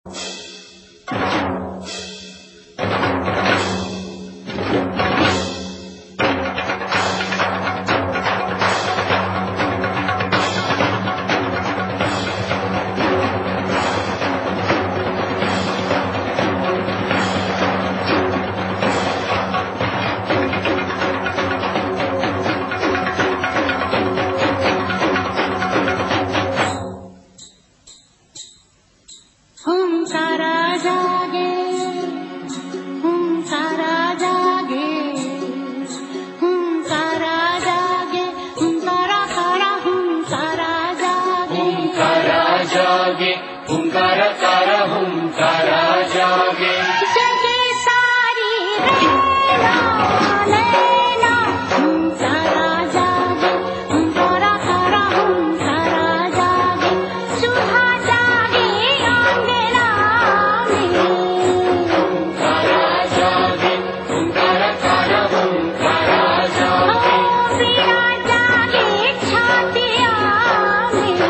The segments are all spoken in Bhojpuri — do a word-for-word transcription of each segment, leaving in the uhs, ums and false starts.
जागे हुंकारा कारा हुंकारा जागे जगे सारी रैना लैला हुंकारा जागे हुंकारा कारा हुंकारा जागे सुधा जागे अंगना में हुंकारा जागे हुंकारा कारा हुंकारा जागे वीणा जागे छातिया में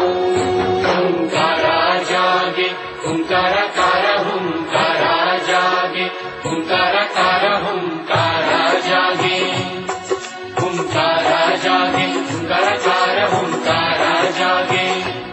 हुंकारा कारा हुंकारा जागे हुंकारा कारा हुंकारा जागे हुंकारा जागे हुंकारा कारा हुंकारा जागे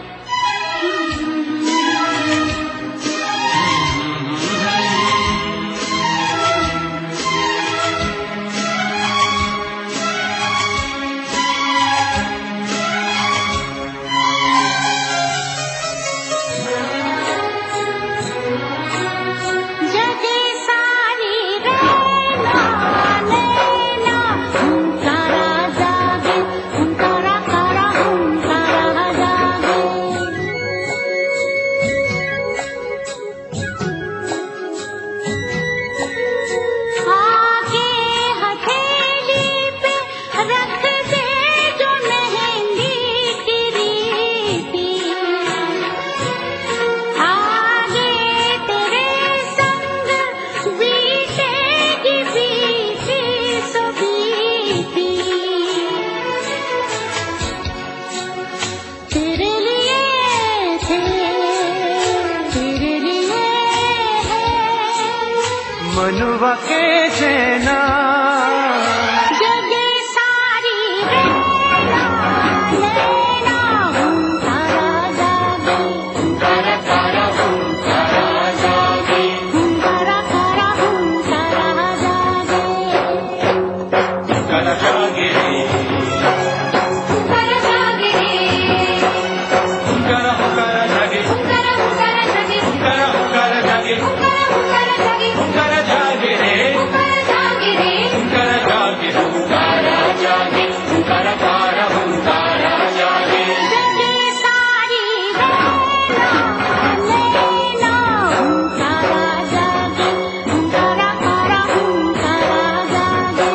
मनुवा के जेना जगे सारी रैना लैला हुंकारा जागे हुंकारा कारा हुंकारा जागे हुंकारा कारा हुंकारा जागे हुंकारा जागे हुंकारा जागे हुंकारा हुंकारा जागे हुंकारा हुंकारा जागे हुंकारा हुंकारा जागे हुंकारा हुंकारा जागे हुंकारा जागे रे हुंकारा जागे रे हुंकारा जागे हुंकारा जागे हुंकारा कारा हुंकारा जागे जगे सारी रैना लैला हुंकारा जागे हुंकारा कारा हुंकारा जागे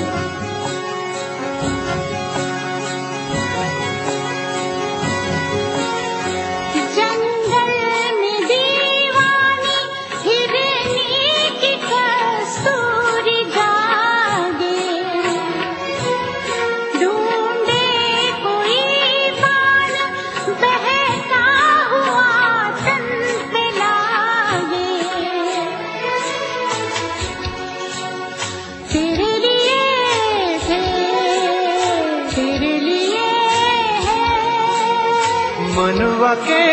जंगल में दीवानी हिरनी की कस्तूरी जागे ढूंढे कोई बाण बहका हुआ तन पे लागे तेरे लिए थे तेरे लिए है मनुवा के